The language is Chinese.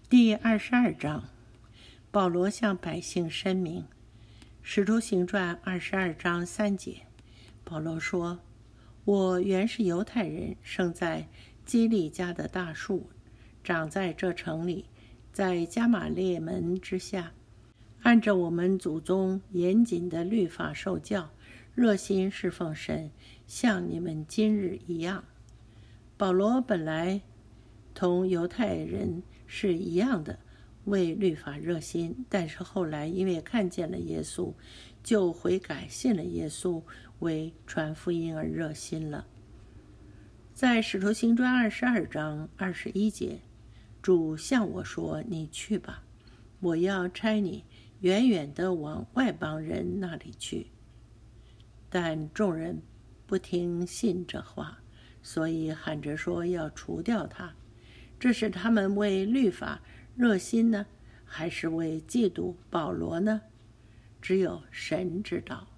第22章，保罗向百姓申明。使徒行传22章3节，保罗说：我原是犹太人，生在基利家的大树，长在这城里，在加玛列门之下，按着我们祖宗严谨的律法受教，热心侍奉神，像你们今日一样。保罗本来同犹太人是一样的，为律法热心，但是后来因为看见了耶稣，就悔改信了耶稣，为传福音而热心了。在使徒行传22章21节，主向我说：你去吧，我要差你远远地往外邦人那里去。但众人不听信这话，所以喊着说要除掉他。这是他们为律法热心呢，还是为嫉妒保罗呢？只有神知道。